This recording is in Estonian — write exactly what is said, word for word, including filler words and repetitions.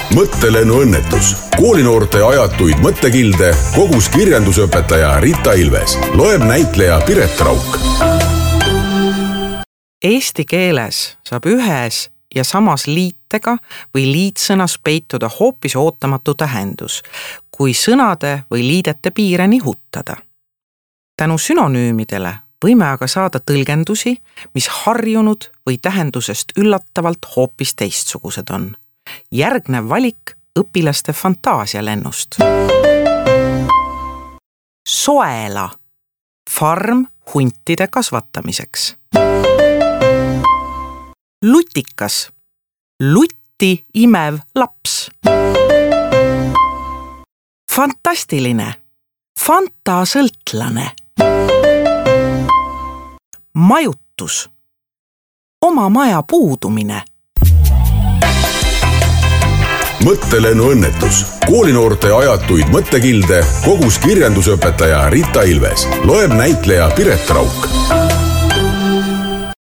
mõttelennuõnnetus. Koolinoorte ajatuid mõttekilde kogus kirjandusõpetaja Rita Ilves. Loeb näitleja Piret Rauk. Eesti keeles saab ühes ja samas liitega või liitsõnas peituda hoopis ootamatu tähendus, kui sõnade või liidete piire nihutada. Tänu sünonüümidele võime aga saada tõlgendusi, mis harjunud või tähendusest üllatavalt hoopis teistsugused on. Järgnev valik õpilaste fantaasialennust. Soela. Farm huntide kasvatamiseks. Lutikas. Lutti imev laps. Fantastiline. Fantasõltlane. Majutus. Oma maja puudumine. Mõttelennuõnnetus. Koolinoorte ajatuid mõttekilde kogus kirjandusõpetaja Rita Ilves. Loeb näitleja Piret Rauk.